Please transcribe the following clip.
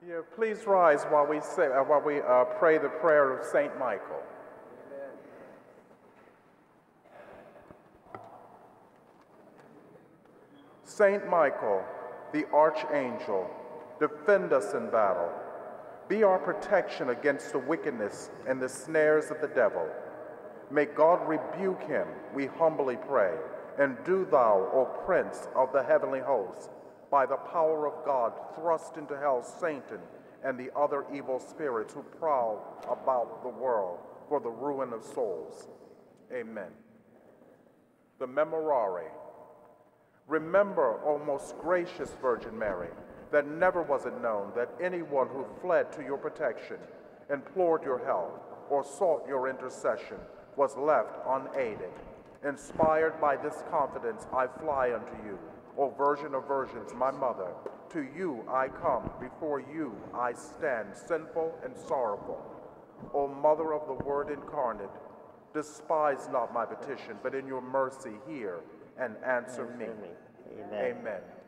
Yeah, please rise while we pray the prayer of Saint Michael. Saint Michael, the archangel, defend us in battle. Be our protection against the wickedness and the snares of the devil. May God rebuke him, we humbly pray. And do thou, O Prince of the heavenly host, by the power of God, thrust into hell Satan and the other evil spirits who prowl about the world for the ruin of souls. Amen. The Memorare. Remember, O most gracious Virgin Mary, that never was it known that anyone who fled to your protection, implored your help, or sought your intercession was left unaided. Inspired by this confidence, I fly unto you, O Virgin of Virgins, my mother. To you I come, before you I stand, sinful and sorrowful. O Mother of the Word incarnate, despise not my petition, but in your mercy hear and answer me. Amen. Amen.